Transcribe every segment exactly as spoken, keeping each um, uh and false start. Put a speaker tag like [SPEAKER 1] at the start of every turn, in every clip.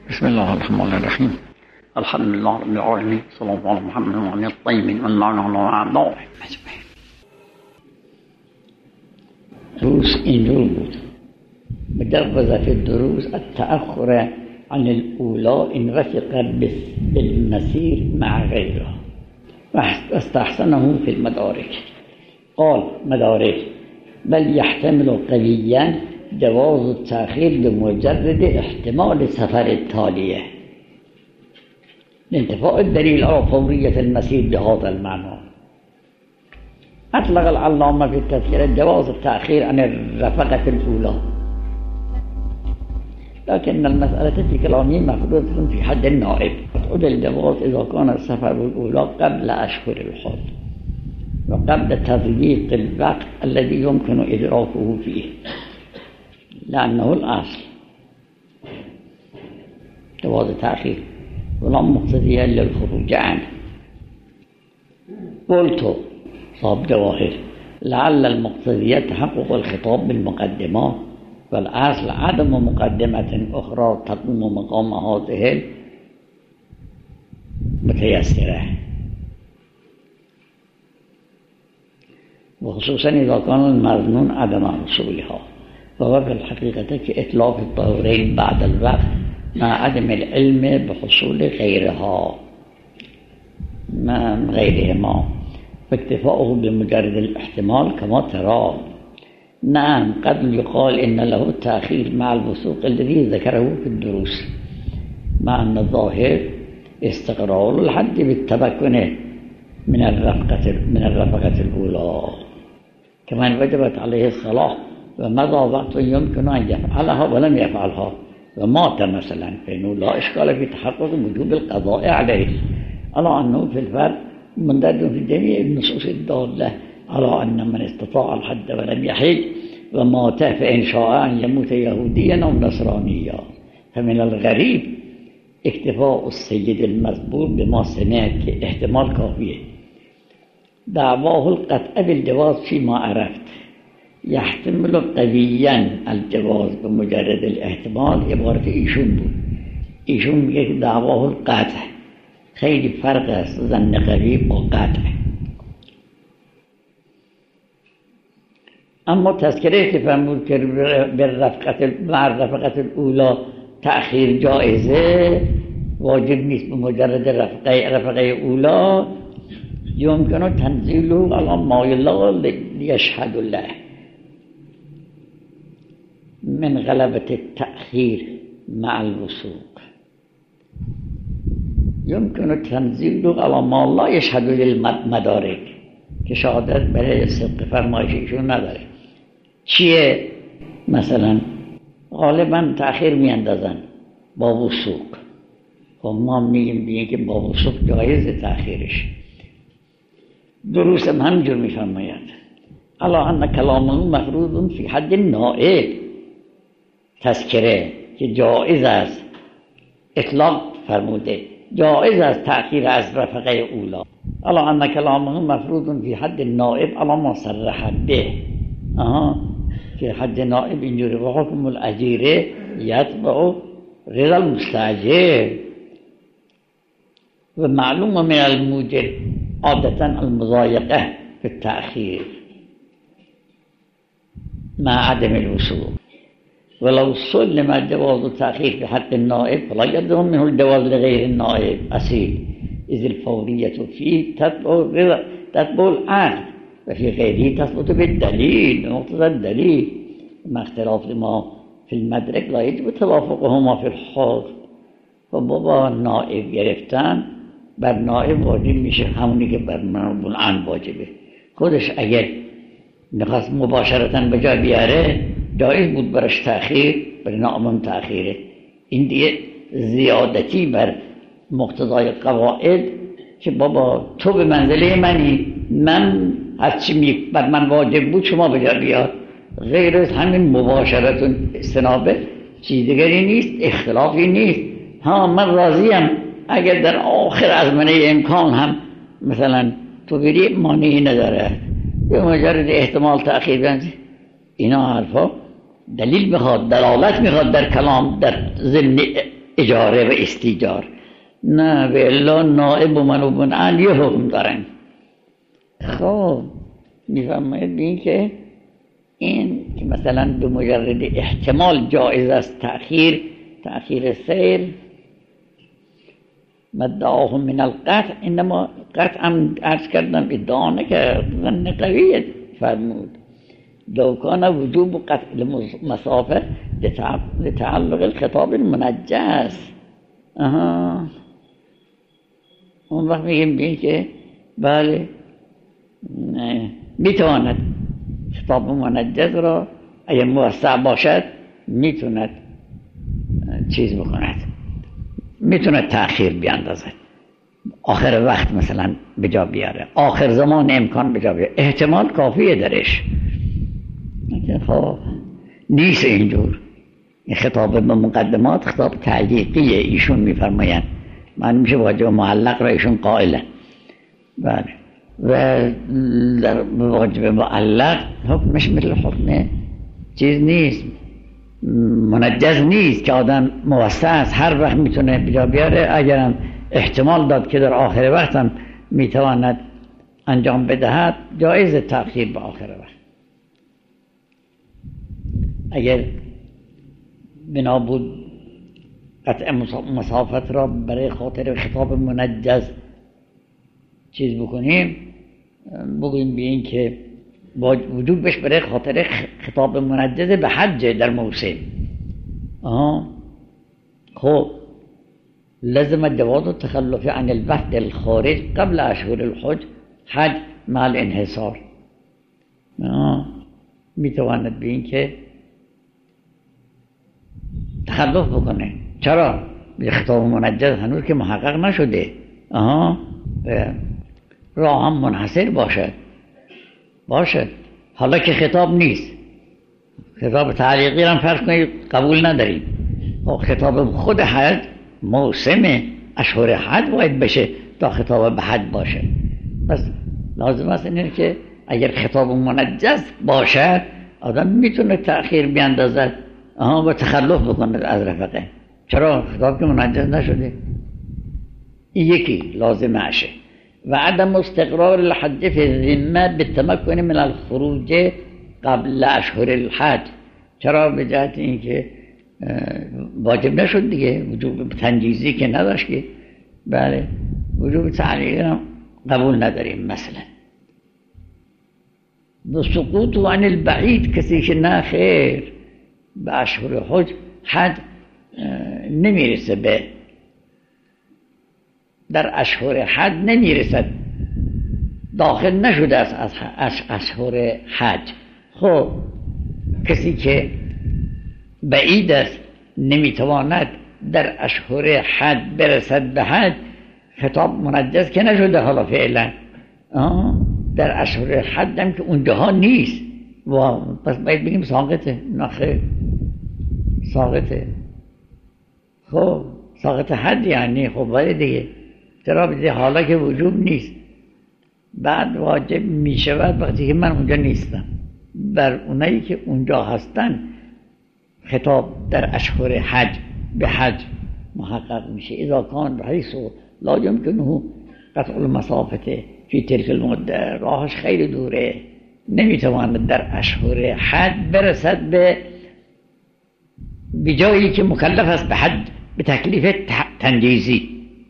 [SPEAKER 1] بسم الله الرحمن الرحیم. الحمد لله رب العالمین، صلی الله علی محمد و علی الطیبین و المعنى اعداء. روز این رو بود مجوز في الدروس التأخر عن الأولى إن رفق بالمسير مع غيره واستحسنه في المدارك. قال مدارك بل يحتمل قويا جواز التأخير لمجرد احتمال سفر التالية لانتفاء الدليل على فورية المسير بهذا المعنى. أطلق العلامة في التذكرة جواز التأخير عن الرفقة الأولى، لكن المسألة في كلامه مفروضة في حد النائب. قد الجواز إذا كان السفر الأولى قبل أشهر الحج وقبل تضييق الوقت الذي يمكن إدراكه فيه، لأنه الأصل جواز التأخير ولا مقتضيا للخروج عنه. قلت صاب جواهر لعل المقتضيات تحقق الخطاب بالمقدمات، والأصل عدم مقدمة أخرى تقوم مقام هذه المتيسرة، وخصوصا إذا كان المظنون عدم حصولها، وهو في الحقيقة كإتلاف الطهورين بعد الوقت مع عدم العلم بحصول غيرها مع غيرهما فاكتفاؤه بمجرد الاحتمال كما ترى. نعم قد يقال إن له التأخير مع الوثوق الذي ذكره في الدروس، مع أن الظاهر استقرار الحد بالتمكن من الرفقة من الرفقة الأولى، كمان وجبت عليه الصلاة ومضى وقت يمكن أن يفعلها ولم يفعلها ومات مثلا، فإنه لا إشكال في تحقق وجوب القضاء عليه، على أنه في الفرق مندرج في جميع النصوص الدالة على أن من استطاع الحد ولم يحج ومات فإن شاء أن يموت يهوديا أو نصرانيا. فمن الغريب اكتفاء السيد المذكور بما سمع احتمال كافية. دعواه القطع بالجواز فيما عرفت يحتمل قويا الجواز بمجرد الاحتمال. عبارت ایشون بود. ایشون میگه دعواه القطع، خیلی فرق است ظن قوی با قطع. اما تذکره که فرمود که بالرفقة مع الرفقة الاولى تأخیر جائزه، واجب نیست بمجرد رفقه رفقه اولا، يمكن تنزيله على ما لا ليشهد له من غلبة التأخير مع الوثوق. يمكن تنزيله على ما لا يشهد للمدارك که شهادت برای صدق فرمایششون نداره. چیه؟ مثلا غالبا تأخیر میاندازن با وثوق. خب ما میگیم دیگه که با وثوق جایز تأخیرش. دروس هم همجور میفرماید الا ان کلامه مفروض فی حد نائب. تذکره که جایز است، اطلاق فرموده جایز است تأخیر از رفقه اولا. الا ان کلامه مفروض فی حد نائب الا ما صرح به. آها که حد نائب اینجوری و حکم الاجیره یتبع رضا المستاجر، و معلوم من الموجب عادة المضايقة في التأخير مع عدم الوصول. ولو سلم جواز التأخير في حق النائب فلا يلزم منه الجواز لغير النائب أصيل، إذ الفورية فيه تتبع تتبع العقل وفي غيره تثبت بالدليل بمقتضى الدليل، مع اختلاف ما في المدرك لا يجب توافقهما في الحكم. فبابا نائب گرفتن بر نائب واجب میشه همونی که بر منابل عن واجبه. خودش اگر نخواست مباشرتاً به جای بیاره جایز بود برش تأخیر، برای نائبم تأخیره. این دیگه زیادتی بر مقتضای قواعد که بابا تو به منزله منی، من هرچی بر من واجب بود شما به جای بیار. غیر از همین مباشرت و استنابه چیز دیگری نیست، اختلافی نیست. ها من راضیم اگر در آخر ازمنه امکان هم مثلا تو بری مانعی نداره، به مجرد احتمال تأخیر بنزی. اینا حرفا دلیل میخواد، دلالت میخواد در کلام، در ضمن اجاره و استیجار، نه به الا نائب و منوب عنه یه حکم دارن. خب میفرماید این که این که مثلا به مجرد احتمال جایز است تأخیر تأخیر سیر مدعاه من القطع، انما قطع هم عرض کردم ادعا نکردن قویه فرمود لو کان وجوب قطع المسافه لتعلق الخطاب المنجز. آها اون وقت میگیم بین که بله میتواند خطاب منجز را اگر موسع باشد میتوند چیز بکند، میتوند تأخیر بیاندازد، آخر وقت مثلا به جا بیاره، آخر زمان امکان به جا بیاره، احتمال کافیه درش. خب نیست اینجور. این خطاب به مقدمات خطاب تعلیقیه، ایشون میفرمایند من میشه واجب معلق را ایشون قائلن. بله و در واجب معلق حکمش مثل حکم چیز نیست، منجز نیست که آدم موسع است هر وقت میتونه بجا بیاره، اگرم احتمال داد که در آخر وقت هم میتواند انجام بدهد جایز تأخیر به آخر وقت. اگر بنا بود قطع مسافت را برای خاطر خطاب منجز چیز بکنیم، بگوییم به این که وجود بش برای خاطر خطاب منجز به حج در موسم. آها خب لازم جواز التخلف عن الوفد الخارج قبل اشهر الحج حج مع الانحصار. میتواند به این که تخلف بکنه. چرا؟ به خطاب منجز هنوز که محقق نشده. آها راه هم منحصر باشد باشد حالا که خطاب نیست، خطاب تعلیقی هم فرض کنید قبول نداریم، خطاب خود حج موسم اشهر حج باید بشه تا خطاب به حج باشه. پس لازم است اینه که اگر خطاب منجز باشد آدم میتونه تأخیر بیاندازد آها و تخلف بکنه از رفقه. چرا؟ خطاب که منجز نشده. این یکی لازم عشه. و عدم استقرار الحج فی الذمه بالتمکن من الخروج قبل اشهر الحج. چرا؟ به جهت اینکه واجب نشد دیگه، وجوب تنجیزی که نداشت که. بله وجوب تعلیقی هم قبول نداریم. مثلا و سقوط عن البعید، کسی که نه خیر به اشهر حج حج نمیرسه، به در اشهر حج نمیرسد، داخل نشده از اشهر حج. خب کسی که بعید است نمیتواند در اشهر حج برسد به حج، خطاب منجز که نشده حالا فعلا، در اشهر حج هم که اونجاها نیست و پس باید بگیم ساقطه. نخیر ساقطه. خب ساقط حج یعنی خب باید دیگه، چرا بده حالا که وجوب نیست، بعد واجب می شود وقتی که من اونجا نیستم. بر اونایی که اونجا هستن خطاب در اشهر حج به حج محقق میشه. اذا کان حیث لا یمکنه قطع المسافه فی تلک المده، راهش خیلی دوره، نمیتواند در اشهر حج برسد به بجایی که مکلف است به حج به تکلیف تنجیزی.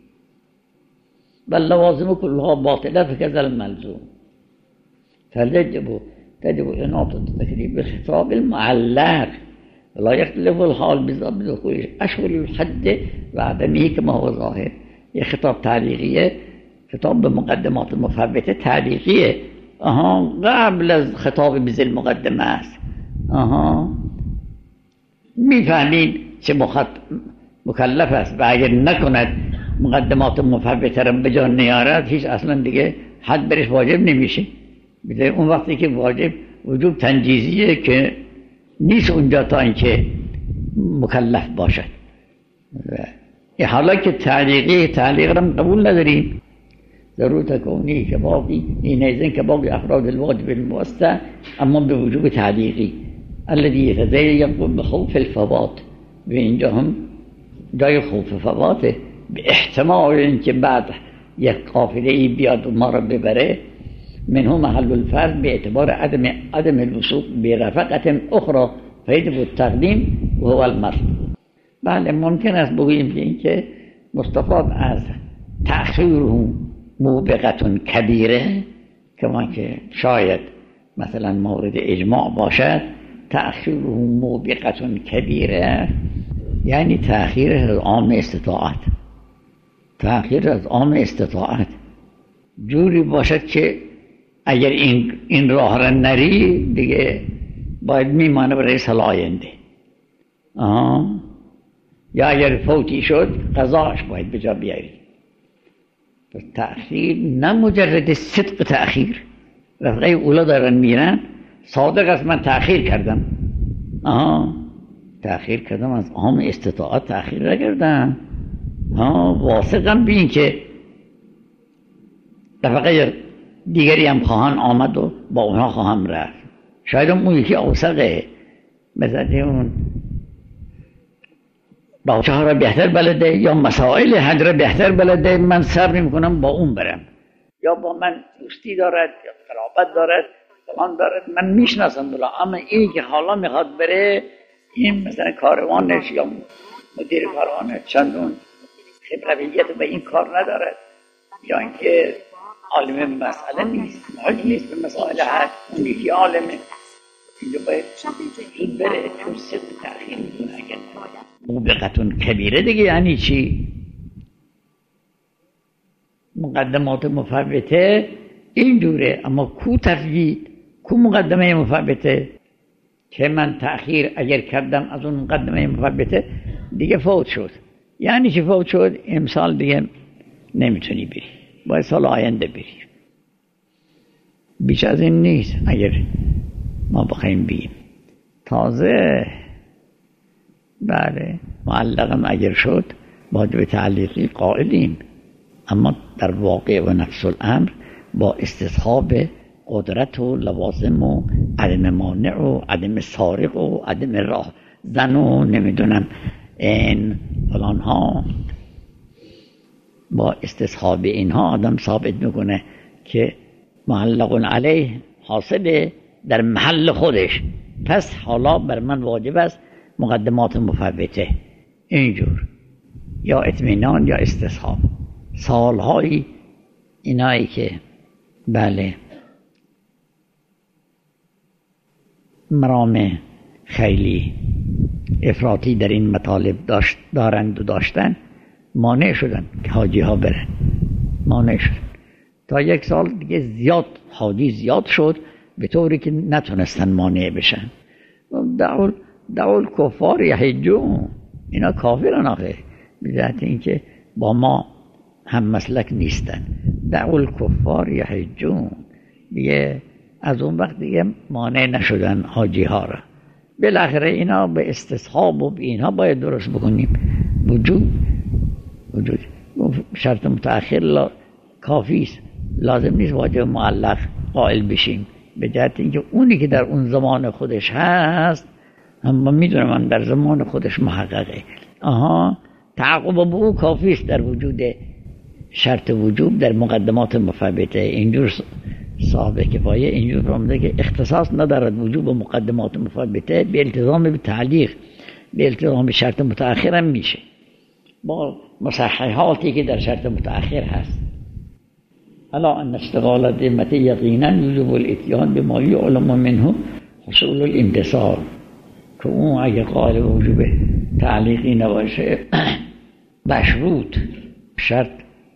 [SPEAKER 1] بل لوازم كلها باطله فكذا الملزوم فيجب تجب إناطة التكليف بالخطاب المعلق ولا يختلف الحال بدخول أشهر الحج وعدمه كما هو ظاهر. یہ خطاب تعلیقیه، خطاب به مقدمات مفوته تعلیقیه. آها قبل از خطاب به ذیل مقدمه است. آها میفهمید چه مکلف است و اگر نکند مقدمات مفوته را به جا نیارد هیچ اصلا دیگه حد برش واجب نمیشه. بده اون وقتی که واجب وجوب تنجیزیه که نیست اونجا تا اینکه مکلف باشد. حالا که تعلیقی تعلیق را قبول نداریم، ضرورت کونی که باقی این ایزن که باقی افراد الواجب الموسع، اما به وجوب تعلیقی الذي يتزين بخوف الفوات. به اینجا هم جای خوف فواته، به احتمال اینکه بعد یک قافله ای بیاد و ما را ببره. منه محل الفرد به اعتبار عدم عدم الوصول به رفقت اخرى فیجب التقدیم و هو المرد. بله ممکن است بگوییم این که مستفاد از تأخیره موبقتون کبیره، کما که شاید مثلا مورد اجماع باشد. تأخیره موبقتون کبیره یعنی تأخیر از عام استطاعت، تأخیر از عام استطاعت جوری باشد که اگر این این راه را نری دیگه باید میمانه برای سال آینده. آه. یا اگر فوتی شد قضاش باید به جا بیاری. پس تأخیر نه مجرد صدق تأخیر. رفقه اولا دارن میرن صادق است من تأخیر کردم. آه. تأخیر کردم از عام استطاعت تأخیر نکردم. ها واثقم بین که رفقه دیگری هم خواهان آمد و با اونها خواهم رفت. شاید اون یکی اوثقه، مثلا اون باچه ها را بهتر بلده یا مسائل حج را بهتر بلده، من صبر میکنم با اون برم، یا با من دوستی دارد یا قرابت دارد فلان دارد من میشناسم بلا. اما این که حالا میخواد بره، این مثلا کاروانش یا مدیر کاروانش چندون خبرتیت به این کار ندارد، یا اینکه عالم مسئله نیست، محج نیست به مسائل حج، اون یکی عالمه، اینجا باید زود بره چون صدق تأخیر میکنه. اگر موبقتون کبیره دیگه یعنی چی؟ مقدمات مفوته این دوره، اما کو تفویت، کو مقدمه مفوته که من تأخیر اگر کردم از اون مقدمه مفوته دیگه فوت شد. یعنی چی فوت شد؟ امسال دیگه نمیتونی بری، باید سال آینده بری. بیش از این نیست اگر ما بخوایم بیم. تازه بله معلقم اگر شد باید به تعلیقی قائلیم، اما در واقع و نفس الامر با استصحاب قدرت و لوازم و عدم مانع و عدم سارق و عدم راه زن و نمیدونم این فلان ها، با استصحاب اینها آدم ثابت میکنه که معلق علیه حاصله در محل خودش. پس حالا بر من واجب است مقدمات مفوته اینجور یا اطمینان یا استصحاب. سالهایی اینایی که بله مرام خیلی افراطی در این مطالب داشت دارند و داشتن مانع شدن که حاجی ها برن، مانع شدن. تا یک سال دیگه زیاد حاجی زیاد شد به طوری که نتونستن مانع بشن. دعول دعول کفار یحجون، اینا کافرن آخه، بذات اینکه با ما هم مسلک نیستن. دعول کفار یحجون دیگه از اون وقت دیگه مانع نشدن حاجی ها را. بالاخره اینا به استصحاب و اینا باید درست بکنیم. وجود وجود شرط متأخر لا کافی است، لازم نیست واجب معلق قائل بشیم، به جهت اینکه اونی که در اون زمان خودش هست اما میدونم من در زمان خودش محققه. آها تعقب به او کافی است در وجود شرط وجوب در مقدمات مفوته. اینجور صاحب کفایه اینجور فرموده که اختصاص ندارد وجوب مقدمات مفوته، به التزام به تعلیق به التزام به شرط متأخر هم میشه با مصححاتی که در شرط متأخر هست. الا ان اشتغال الذمه یقینا یوجب الاتیان بما یعلم منه حصول الامتصال، که اون اگه قائل وجوب تعلیقی نباشه مشروط شرط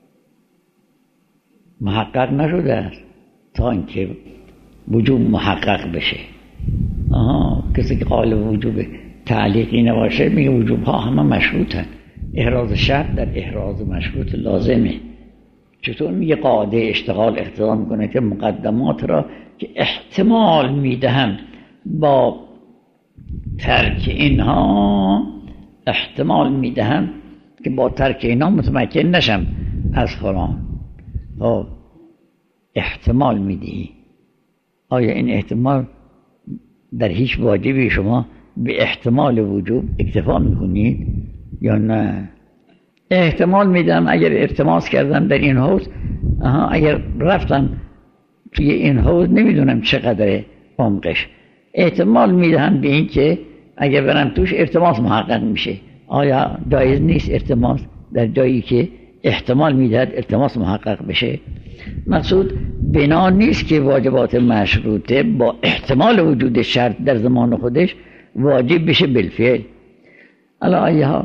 [SPEAKER 1] محقق نشده است تا اینکه وجوب محقق بشه. آها کسی که قائل وجوب تعلیقی نباشه میگه وجوب ها همه مشروطن، احراز شرط در احراز مشروط لازمه. چطور میگه قاعده اشتغال اقتضا میکنه که مقدمات را که احتمال میدهم با ترک اینها، احتمال میدهم که با ترک اینها متمکن نشم از فلان. خب احتمال میدی، آیا این احتمال در هیچ واجبی شما به احتمال وجوب اکتفا میکنید؟ یا نه؟ احتمال میدم اگر التماس کردم در این حوض، آها اگر رفتم توی این حوض نمیدونم چقدر عمقش، احتمال میدم به این که اگر برم توش التماس محقق میشه. آیا جایز نیست التماس در جایی که احتمال میدهد التماس محقق بشه؟ مقصود بنا نیست که واجبات مشروطه با احتمال وجود شرط در زمان خودش واجب بشه بالفعل. علی ای حال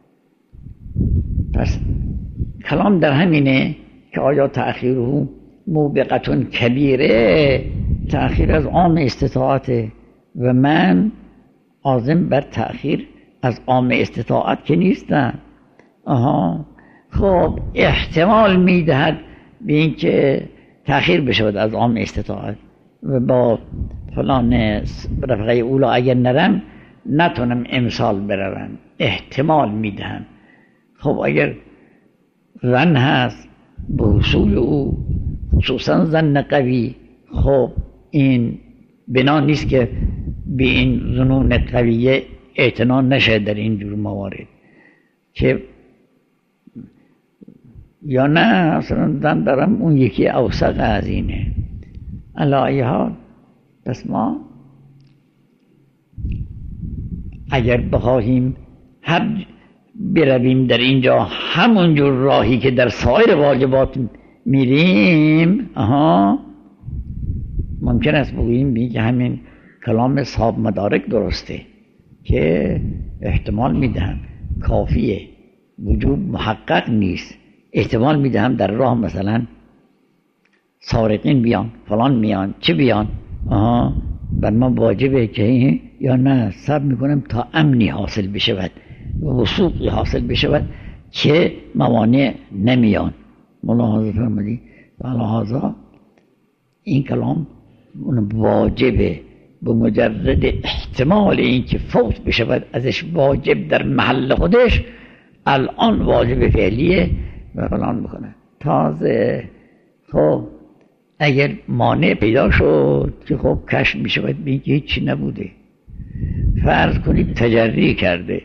[SPEAKER 1] پس کلام در همینه که آیا تأخیره موبقتون کبیره، تأخیر از عام استطاعته و من عازم بر تأخیر از عام استطاعت که نیستم. آها خب احتمال میدهد به این که تأخیر بشود از عام استطاعت و با فلان رفقه اولا اگر نرم نتونم امسال بروم، احتمال میدهم. خب اگر ظن هست به حصول او، خصوصا ظن قوی، خب این بنا نیست که به این ظنون قویه اعتنا نشه در این جور موارد که یا نه اصلا ظن دارم اون یکی اوثق از اینه. علی ای حال پس ما اگر بخواهیم هم برویم در اینجا همون جور راهی که در سایر واجبات میریم، آها ممکن است بگوییم بی که همین کلام صاحب مدارک درسته که احتمال میدهم کافیه، وجوب محقق نیست. احتمال میدهم در راه مثلا سارقین بیان، فلان میان، چه بیان، آها بر ما واجبه که یا نه صبر میکنم تا امنی حاصل بشود و وثوقی حاصل بشود که موانع نمیان. ملاحظه فرمودی؟ لحاظا این کلام واجبه به مجرد احتمال این که فوت بشود ازش واجب در محل خودش، الان واجب فعلیه و فلان بکنه. تازه خب اگر مانع پیدا شد که خب کشف میشود بین که هیچی نبوده، فرض کنید تجری کرده،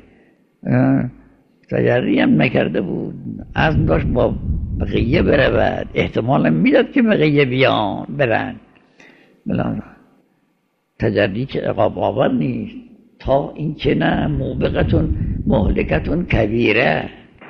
[SPEAKER 1] تجری هم نکرده بود، از داشت با بقیه برود، احتمال میداد که بقیه بیان برن، بلان تجری که عقاب آور نیست تا این که نه موبقتون مهلکتون کبیره.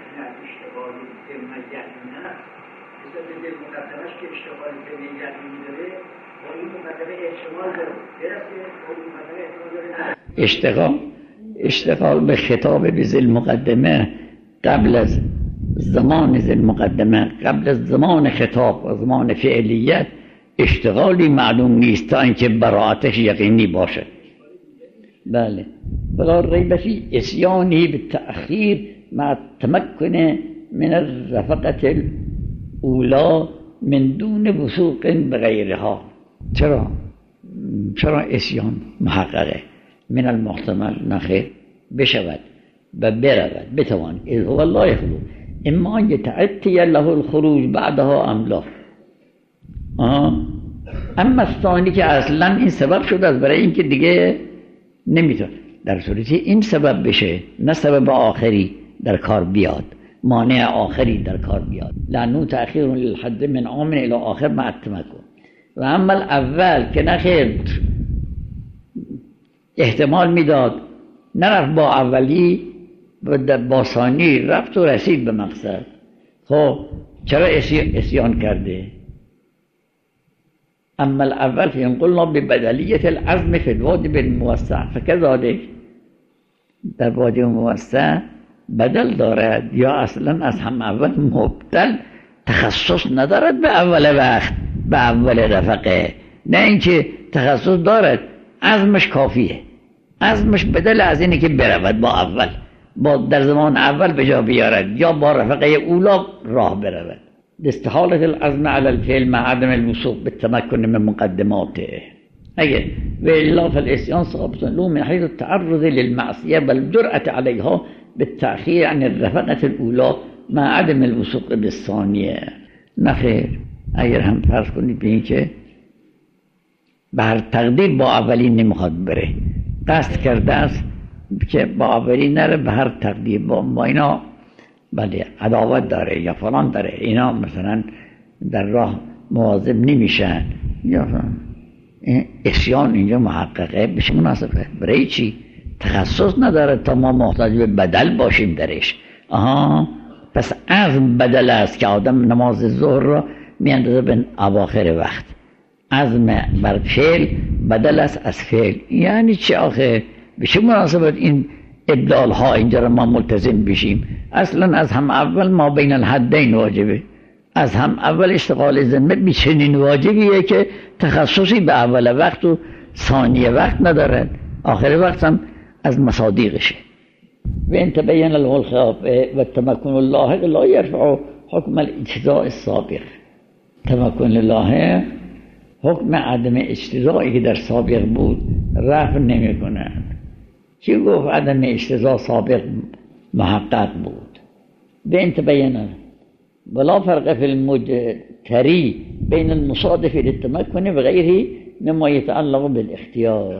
[SPEAKER 1] اشتغال اشتغال به خطاب بذل مقدمه قبل از زمان ذل مقدمه، قبل از زمان خطاب و زمان فعلیت اشتغالی معلوم نیست تا اینکه براعتش یقینی باشه. بله ولا ریب فی اسیانی بالتأخیر مع التمکن من الرفقة الاولا من دون وثوق بغیرها. چرا؟ چرا اسیان محققه؟ من المحتمل نخیر بشود و برود بتوان اذ هو لا يخلو اما يتأتي له الخروج بعدها ام لا. اما الثانی که اصلا این سبب شده از برای اینکه دیگه نمیتونه، در صورتی این سبب بشه نه سبب آخری در کار بیاد، مانع آخری در کار بیاد. لانه تأخیر للحد من عام الى آخر مع التمکن. و اما الاول که نخیر احتمال میداد نرفت با اولی و با ثانی رفت و رسید به مقصد، خب چرا اسیان کرده؟ اما الاول فإن قلنا ببدلیت العزم فی الواجب الموسع فكذلك، در واجب موسع بدل دارد یا اصلا از هم اول مبدل تخصص ندارد به اول وقت به اول رفقه، نه اینکه تخصص دارد عزمش کافیه، عزمش بدل از اینه که برود با اول با در زمان اول به جا بیارد یا با رفقه اولا راه برود. استحالة العزم على الفعل مع عدم الوثوق بالتمكن من مقدماته. اگر و الا فالاسيان ثابت له من حيث التعرض للمعصية والجرأة عليها بالتأخير عن الرفقة الأولى مع عدم الوثوق بالثانية. نخیر اگر هم فرض کنید به این که به هر تقدیر با اولین نمیخواد بره، قصد کرده است که با اولی نره به هر تقدیر با, با اینا بله عداوت داره یا فلان داره، اینا مثلا در راه مواظب نمیشن یا اسیان اینجا محققه بشه مناسبه. برای چی؟ تخصص نداره تا ما محتاج به بدل باشیم درش. آها پس عزم بدل است که آدم نماز ظهر را میاندازه به اواخر وقت. عزم بر فعل بدل است از فعل. یعنی چه آخه؟ به چه مناسبت این ابدال ها اینجا را ما ملتزم بشیم؟ اصلا از هم اول ما بین الحدین واجبه. از هم اول اشتغال ذمه بیچنین واجبیه که تخصصی به اول وقت و ثانیه وقت ندارد، آخر وقت هم از مصادیقشه. و ان تبین له الخلاف و تمکن الله لا یرفع حکم الاجتزاء السابق. تمکن الله حکم عدم اجتزایی که در سابق بود رفع نمی کند. کی گفت عدم اجتزاء سابق محقق بود؟ و ان تبین ولا فرق في المجتري بين المصادف للتمكن وغيره مما يتعلق بالاختيار.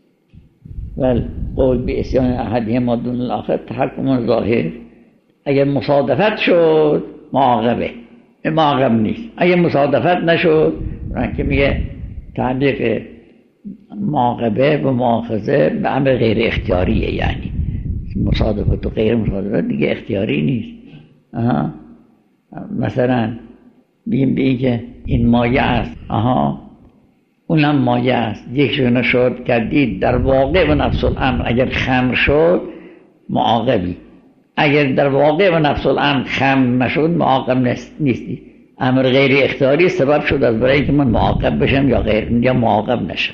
[SPEAKER 1] والقول بإسيان أحدهما دون الآخر تحكم ظاهر. اگر مصادفت شد معاقبه، معاقب نیست. اگر مصادفت نشد رنگ میگه تعلیق معاقبه و مؤاخذه به امر غیر اختیاریه. یعنی مصادفت و غیر مصادفت دیگه اختیاری نیست. آها مثلا بگیم به این که این مایه است، آها اونم مایه است، یکشون شد کردید در واقع و نفس الامر اگر خمر شد معاقبی، اگر در واقع و نفس الامر خمر نشد معاقب نیستی. امر غیر اختیاری سبب شد از برای که من معاقب بشم یا غیر یا معاقب نشم.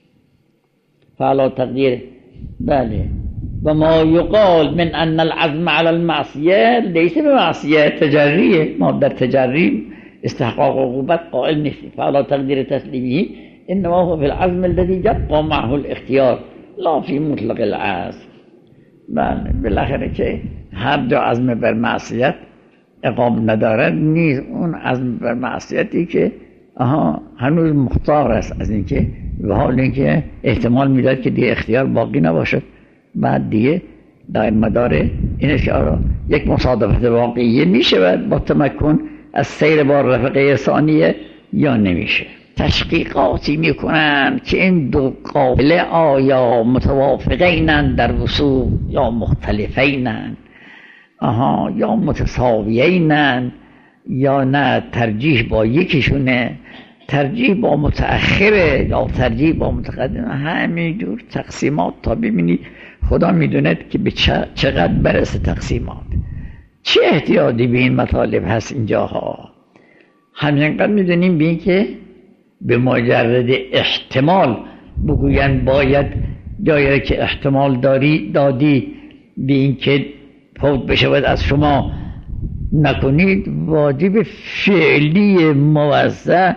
[SPEAKER 1] فعلا تقدیر بله. و ما یقال من ان العزم على المعصیه لیس بمعصیه تجریه. ما در تجری استحقاق عقوبت قائل نیستیم. فعلا تقدیر تسلیمی انما هو في العزم الذي يبقى معه الاختيار لا في مطلق العزم. بله بالاخره که هر جا عزم بر معصیت اقام ندارد نیست اون عزم بر معصیتی که آها هنوز مختار است از اینکه به حال اینکه احتمال میداد که دیگه اختیار باقی نباشد، بعد دیگه در مدار اینه که آره یک مصادفت واقعیه میشه با تمکن از سیر بار رفقه ثانیه یا نمیشه. تشقیقاتی میکنن که این دو قابله آیا متوافقینن در وصول یا مختلفینن، آها یا متساویینن یا نه ترجیح با یکیشونه، ترجیح با متأخره یا ترجیح با متقدمه. همینجور تقسیمات تا ببینید خدا میدوند که به چقدر برسه تقسیمات. چه احتیاطی به این مطالب هست اینجاها؟ همینقدر میدونیم به این که به مجرد احتمال بگوین باید جایی که احتمال داری دادی به این که فوت بشود از شما نکنید، واجب فعلی موزع،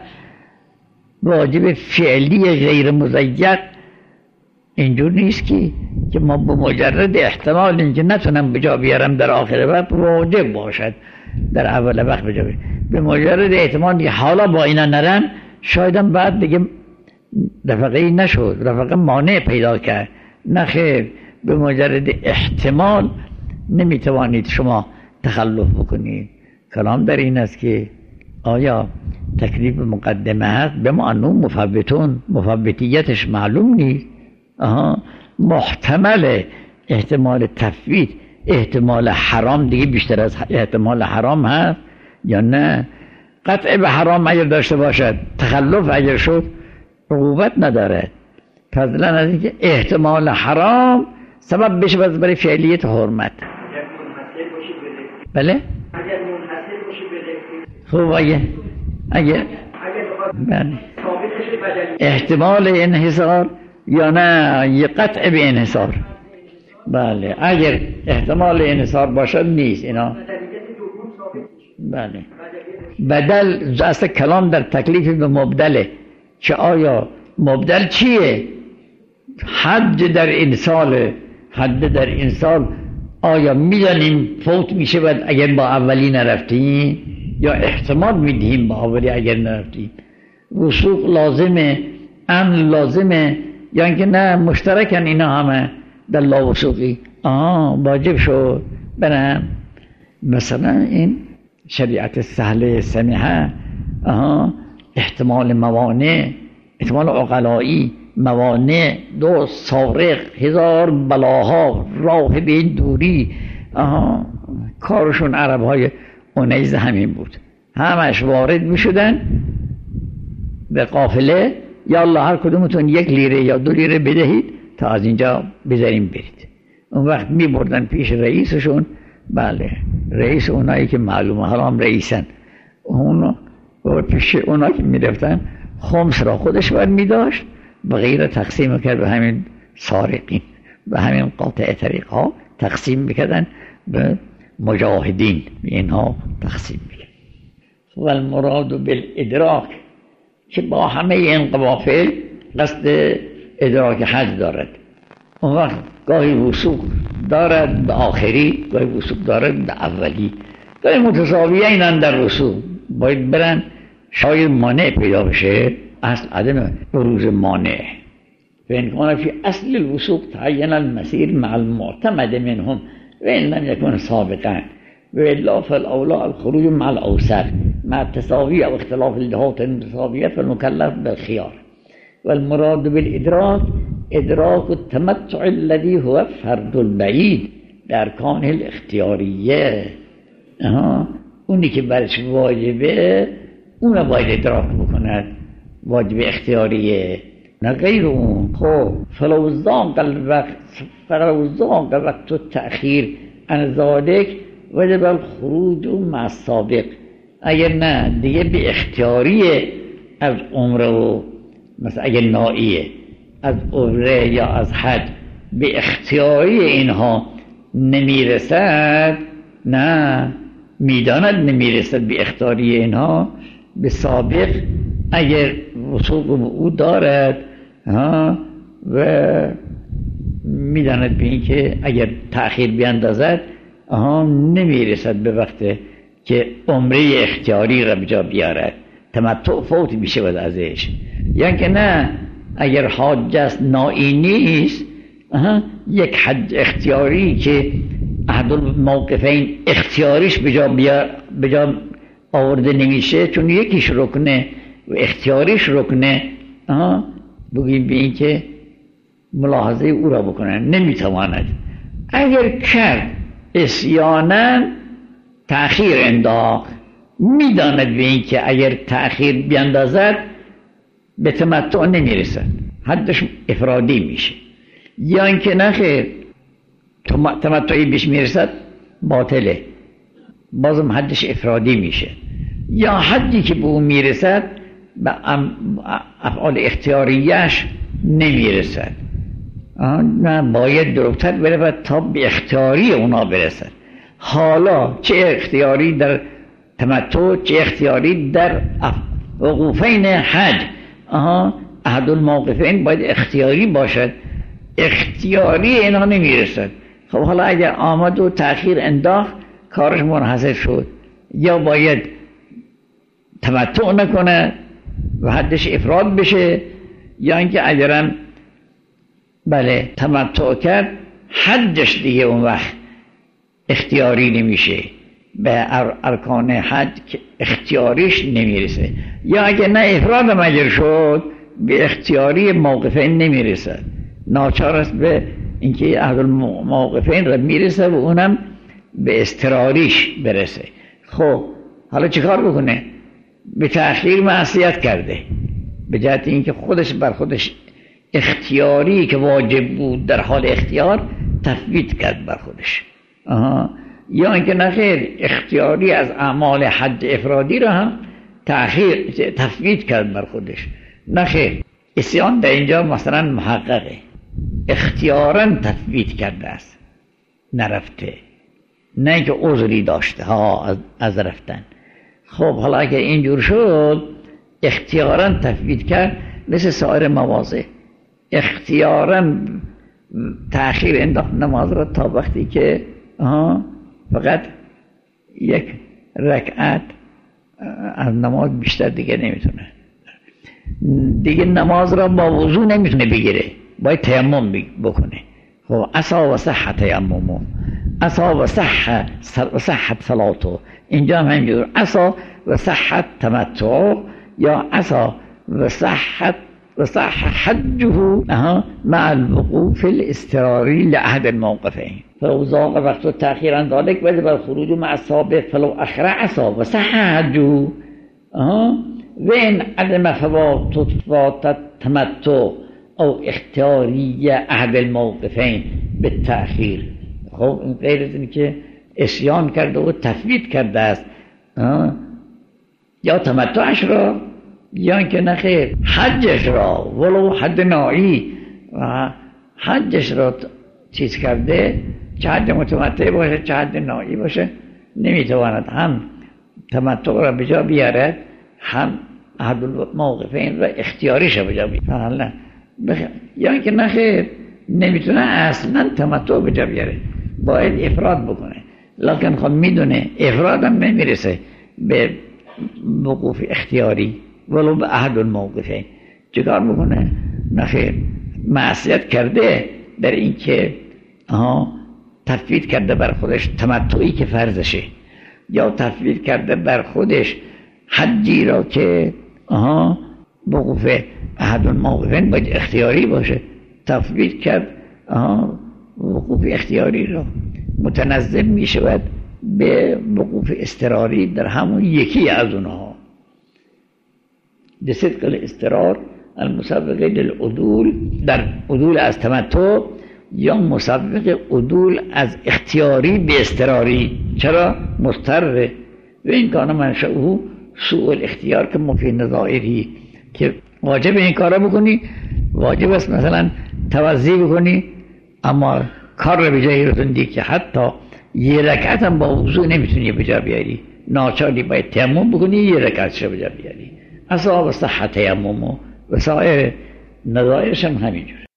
[SPEAKER 1] واجب فعلی غیر مزیق اینجور نیست که که ما به مجرد احتمال اینکه نتونم بجا بیارم در آخر وقت واجب باشد در اول وقت بجا بیارم. به مجرد احتمال حالا با اینا نرم شایدم بعد دیگه رفقه نشد، رفقه مانع پیدا کرد. نخیر، به مجرد احتمال نمیتوانید شما تخلف بکنید. کلام در این است که آیا تکلیف مقدمه هست به معنون مفوتون، مفوتیتش معلوم نیست. آها محتمل احتمال تفویت، احتمال حرام دیگه بیشتر از احتمال حرام هست یا نه؟ قطع به حرام اگر داشته باشد، تخلف اگر شد عقوبت نداره، فضلا از اینکه احتمال حرام سبب بشه برای فعلیت حرمت. بله؟ خوب اگه اگه بله احتمال انحصار یا نه یه قطع به انحصار. بله اگر احتمال انحصار باشد نیست اینا. بله بدل اصلا کلام در تکلیف به مبدله که آیا مبدل چیه؟ حد در این سال، حد در این سال آیا میدانیم فوت میشه بعد اگر با اولی نرفتیم یا احتمال میدهیم با اولی اگر نرفتیم؟ وثوق لازمه، امن لازمه یا اینکه نه مشترکن اینا همه؟ در لاوسوقی آه واجب شد برم. مثلا این شریعت سهل سمیحه آها احتمال موانع، احتمال عقلایی، موانع، دو سارق، هزار بلاها، راه به این دوری، آها کارشون عرب های اونیز همین بود، همش وارد می شدن به قافله، یا الله هر کدومتون یک لیره یا دو لیره بدهید تا از اینجا بذاریم برید. اون وقت می بردن پیش رئیسشون، بله رئیس اونایی که معلومه حرام رئیسن، اون پیش اونایی که می رفتن خمس را خودش بر می داشت، بغیر تقسیم کرد به همین سارقین، به همین قاطع طریق ها تقسیم میکردن، به مجاهدین اینها تقسیم میکرد. و المراد بالادراک که با همه این قوافل قصد ادراک حج دارد. اون وقت گاهی وثوق دارد به آخری، گاهی وثوق دارد به اولی، گاهی متساویه اینن در وثوق، باید برن شاید مانع پیدا بشه، اصل عدم بروز مانع. فإن كان في أصل الوثوق تعين المسير مع المعتمد منهم وإن لم يكن سابقا وإلا فالأولى الخروج مع الأوسر مع التساوي أو اختلاف الجهات المتساوية فالمكلف بالخيار. والمراد بالإدراك إدراك التمتع الذي هو فرد البعيد بأركانه الاختيارية. آه. اونی که برش واجبه اون باید ادراک بکند، واجب اختیاریه نه غیر اون. خب فلو ضاق الوقت فلو ضاق وقت التأخیر عن ذلك وجب الخروج مع السابق. اگر نه دیگه به اختیاریه از عمره و مثلا اگر نائیه از عمره یا از حج به اختیاری اینها نمیرسد، نه میداند نمیرسد به اختیاری اینها، به سابق اگر وثوق او دارد ها و میداند به این که اگر تأخیر بیاندازد آها نمیرسد به وقت که عمره اختیاری را بجا بیارد، تمتع فوت میشه بود ازش. یا که نه اگر حاج است نائی نیست، یک حج اختیاری که احد الموقفین اختیاریش بجا بیا بجا آورده نمیشه، چون یکیش رکنه و اختیاریش رکنه، بگیم به این که ملاحظه او را بکنن نمیتواند. اگر کرد اسیانا تأخیر انداخت، میداند به این که اگر تأخیر بیاندازد به تمتع نمیرسد، حدش افرادی میشه. یا اینکه نخیر تمتعی بهش میرسد باطله، بازم حدش افرادی میشه. یا حدی که به اون میرسد به افعال اختیاریش نمیرسد، نه باید دروتر برود تا به اختیاری اونا برسد. حالا چه اختیاری در تمتع چه اختیاری در وقوفین حج، آها احد الموقفین باید اختیاری باشد، اختیاری اینا نمیرسد. خب حالا اگر آمد و تأخیر انداخت کارش منحصر شد، یا باید تمتع نکنه و حدش افراد بشه، یا اینکه اگرم بله تمتع کرد حجش دیگه اون وقت اختیاری نمیشه، به ارکان حج که اختیاریش نمیرسه. یا اگر نه افراد مجر شد به اختیاری موقفین نمیرسد، ناچار است به اینکه احد الموقفین را میرسه و اونم به اضطراریش برسه. خب حالا چه کار بکنه؟ به تأخیر معصیت کرده، به جهت اینکه خودش بر خودش اختیاری که واجب بود در حال اختیار تفویت کرد بر خودش. آها. یا اینکه نخیر اختیاری از اعمال حج افرادی را هم تأخیر تفویت کرد بر خودش. نخیر اسیان در اینجا مثلا محققه، اختیاراً تفویت کرده است، نرفته، نه اینکه عذری داشته ها از, از رفتن. خب حالا اگر اینجور شد اختیاراً تفویت کرد، مثل سایر مواضع اختیاراً تأخیر انداخت نماز را تا وقتی که آها فقط یک رکعت از نماز بیشتر دیگه نمیتونه، دیگه نماز را با وضو نمیتونه بگیره، باید تیمم بکنه. خب عصا و صحت تیممو، عصا و صح و صحت صلاتو، اینجا هم همینجور عصا و صحت تمتع، یا عصا و صحت و صح حجه مع الوقوف الاضطراری لأحد الموقفين فلو ضاق وقت التأخير عن ذلك وجب الخروج مع السابق فلو أخر عصا وصح حجه وإن عدم فوات فوات التمتع أو اختیاری احد الموقفین به تأخیر. خب این غیر از این که اسیان کرده و تفویت کرده است یا تمتعش را یا اینکه نخیر حجش را ولو حد نائی و حجش را چیز کرده، چه حد متمتع باشه چه حد نائی باشه، نمیتواند هم تمتع را به جا بیارد هم احد الموقفین را اختیاریش به جا بیارد. بخ... یا اینکه نخیر نمیتونه اصلا تمتع به جا بیاره، باید افراد بکنه، لکن خب میدونه افراد هم نمیرسه به وقوف اختیاری ولو به احد الموقفین. چیکار بکنه؟ نخیر معصیت کرده در این که آها تفویض کرده بر خودش تمتعی که فرضشه، یا تفویض کرده بر خودش حجی را که آها وقوف احد الموقفین باید اختیاری باشه، تفویض کرد آها وقوف اختیاری را، متنزل می شود به وقوف اضطراری در همون یکی از اونها. بصدق الاضطرار المسبق للعدول در عدول از تمتع یا مسبق عدول از اختیاری به اضطراری. چرا؟ مضطر و این کار منشأه سوء الاختیار که مفید نظائری که واجب این کارا بکنی، واجب است مثلا توضیح بکنی اما کار رو به جایی رسوندی که حتی یه رکعت هم با وضو نمیتونی به جا بیاری، ناچاری باید تیمم بکنی یه رکعتش به جا بیاری. اصلا و صحت تیمم و سایر نظائرش هم همینجور.